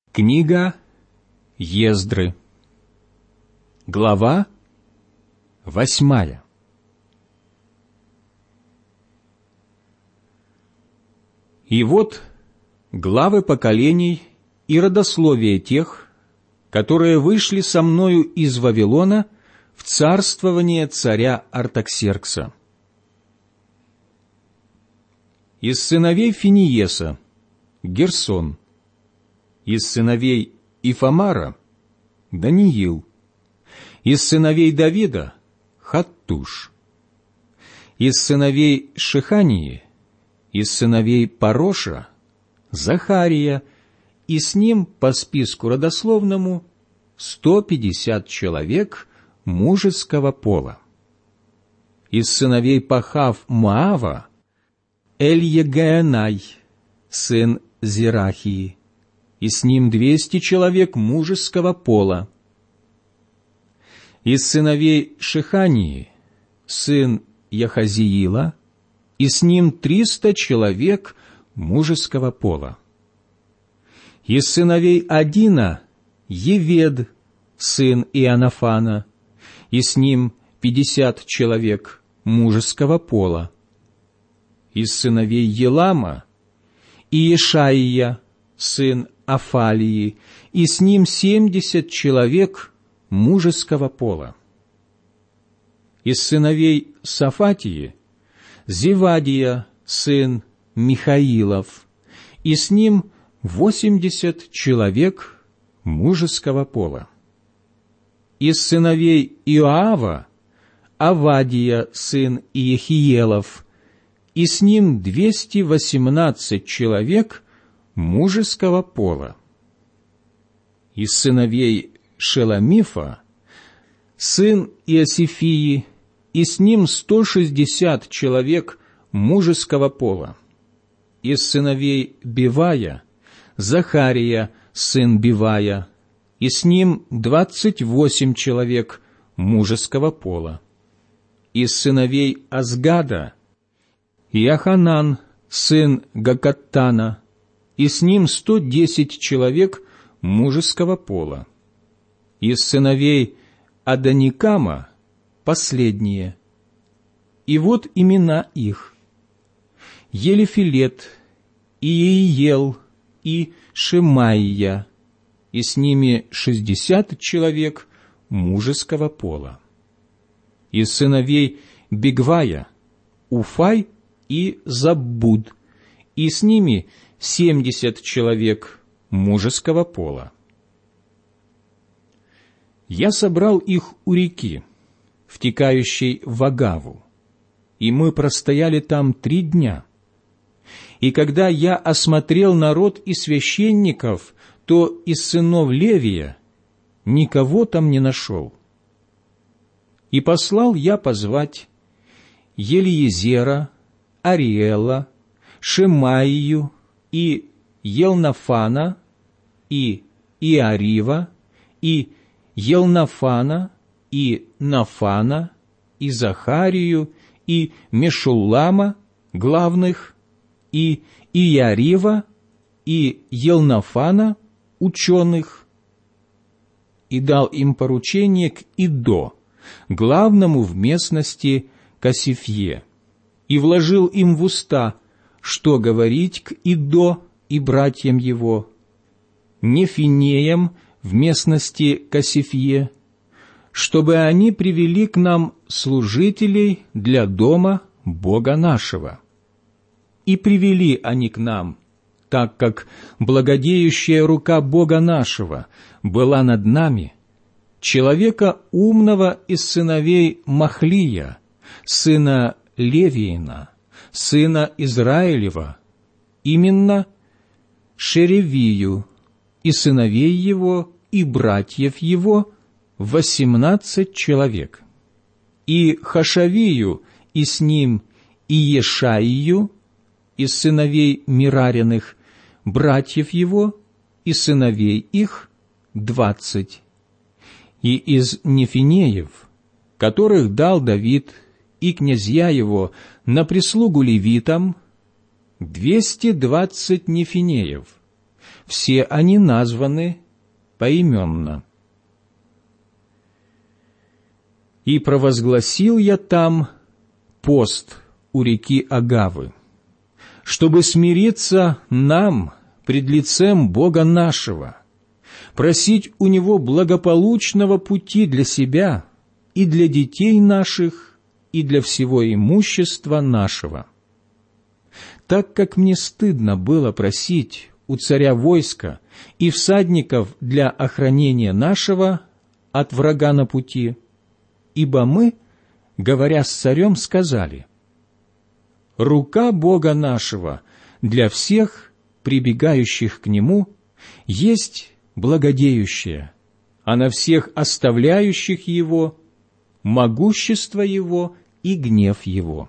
Книга Ездры, глава 8. И вот главы поколений и родословие тех, которые вышли со мною из Вавилона в царствование царя Артаксеркса. Из сыновей Финиеса — Герсон. Из сыновей Ифамара — Даниил. Из сыновей Давида — Хаттуш. Из сыновей Шехании, из сыновей Пароша — Захария, и с ним по списку родословному 150 человек мужеского пола. Из сыновей Пахав-Моава — Эль-Егаянай, сын Зерахии, и с ним 200 человек мужеского пола. Из сыновей Шехании — сын Яхазиила, и с ним 300 человек мужеского пола. Из сыновей Адина — Евед, сын Иоаннафана, и с ним 50 человек мужеского пола. Из сыновей Елама — Иешаия, сын Афалии, и с ним 70 человек мужеского пола. Из сыновей Сафатии — Зевадия, сын Михаилов, и с ним 80 человек мужеского пола. Из сыновей Иоава — Авадия, сын Иехиелов, и с ним 218 человек мужеского пола. Из сыновей Шеломифа — сын Иосифии, и с ним 160 человек мужеского пола. Из сыновей Бивая — Захария, сын Бивая, и с ним 28 человек мужеского пола. Из сыновей Азгада — Иоханан, сын Гакаттана, и с ним 110 человек мужеского пола. Из сыновей Адоникама — последние. И вот имена их: Елифилет, Иеел и Шемаия, и с ними 60 человек мужеского пола. Из сыновей Бигвая — Уфай и Заббуд, и с ними 70 человек мужеского пола. Я собрал их у реки, втекающей в Агаву, и мы простояли там 3 дня. И когда я осмотрел народ и священников, то из сынов Левия никого там не нашел. И послал я позвать Елиезера, Ариэла, Шемаию и Елнафана, и Иарива, и Елнафана, и Нафана, и Захарию, и Мешуллама, главных, и Иарива, и Елнафана, ученых, и дал им поручение к Идо, главному в местности Касифье, и вложил им в уста, что говорить к Идо и братьям его, Нефинеям в местности Касифье, чтобы они привели к нам служителей для дома Бога нашего. И привели они к нам, так как благодеющая рука Бога нашего была над нами, человека умного из сыновей Махлия, сына Левиина, сына Израилева, именно Шеревию, и сыновей его, и братьев его 18 человек, и Хашавию, и с ним Иешаию, из сыновей Мирариных, братьев его, и сыновей их 20, и из Нефинеев, которых дал Давид и князья его на прислугу левитам, 220 нефинеев, все они названы поименно. И провозгласил я там пост у реки Агавы, чтобы смириться нам пред лицем Бога нашего, просить у Него благополучного пути для себя и для детей наших, и для всего имущества нашего. Так как мне стыдно было просить у царя войска и всадников для охранения нашего от врага на пути, ибо мы, говоря с царем, сказали: «Рука Бога нашего для всех, прибегающих к Нему, есть благодеющая, а на всех оставляющих Его могущество Его и гнев Его».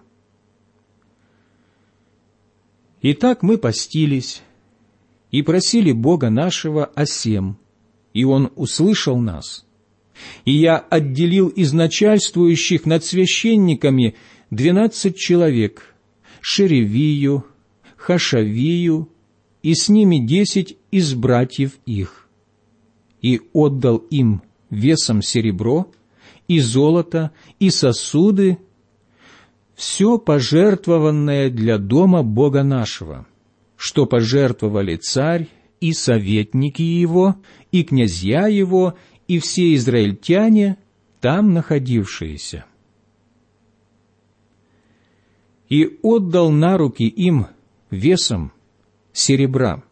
Итак, мы постились и просили Бога нашего о сем, и Он услышал нас. И я отделил из начальствующих над священниками 12 человек, Шеревию, Хашавию, и с ними 10 из братьев их, и отдал им весом серебро, и золото, и сосуды, все пожертвованное для дома Бога нашего, что пожертвовали царь и советники его, и князья его, и все израильтяне, там находившиеся. И отдал на руки им весом серебра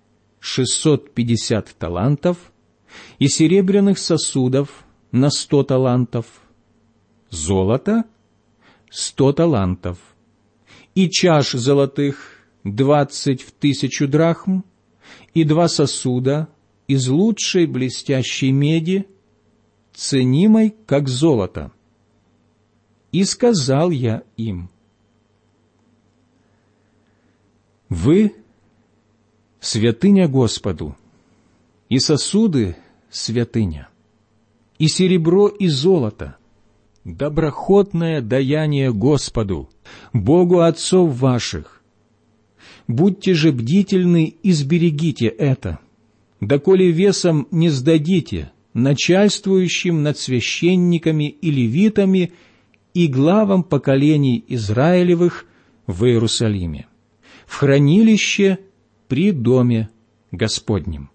650 талантов, и серебряных сосудов на 100 талантов, золота 100 талантов, и чаш золотых 20 в 1000 драхм, и 2 сосуда из лучшей блестящей меди, ценимой как золото. И сказал я им: «Вы — святыня Господу, и сосуды — святыня, и серебро и золото — доброхотное даяние Господу, Богу отцов ваших. Будьте же бдительны и сберегите это, доколе весом не сдадите начальствующим над священниками и левитами и главам поколений Израилевых в Иерусалиме, в хранилище при доме Господнем».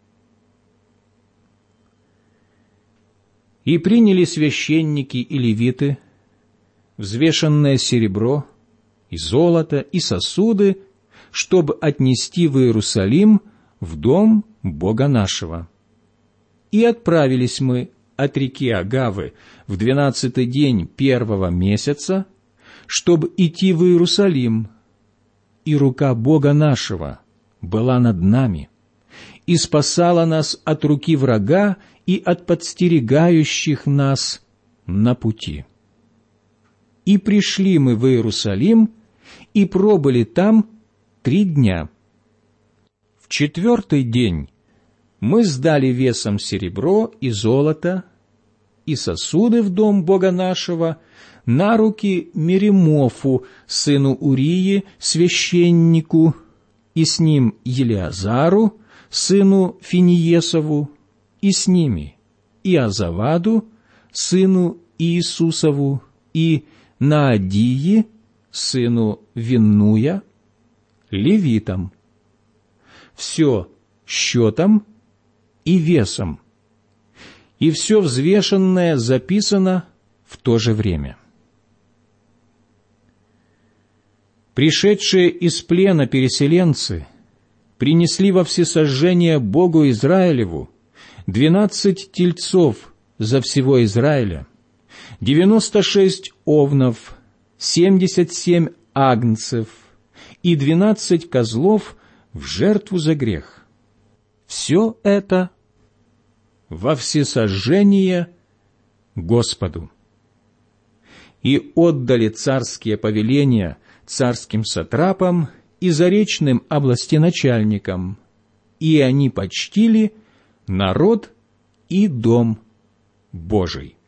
И приняли священники и левиты взвешенное серебро, и золото, и сосуды, чтобы отнести в Иерусалим, в дом Бога нашего. И отправились мы от реки Агавы в 12-й день 1-го месяца, чтобы идти в Иерусалим, и рука Бога нашего была над нами, и спасала нас от руки врага и от подстерегающих нас на пути. И пришли мы в Иерусалим, и пробыли там 3 дня. В 4-й день мы сдали весом серебро и золото, и сосуды в дом Бога нашего на руки Меримофу, сыну Урии, священнику, и с ним Елиазару, сыну Финиесову, и с ними Иозаваду, сыну Иисусову, и Наадии, сыну Виннуя, левитам. Все счетом и весом, и все взвешенное записано в то же время. Пришедшие из плена переселенцы принесли во всесожжение Богу Израилеву 12 тельцов за всего Израиля, 96 овнов, 77 агнцев и 12 козлов в жертву за грех. Все это во всесожжение Господу. И отдали царские повеления царским сатрапам и заречным областеначальникам, и они почтили народ и дом Божий.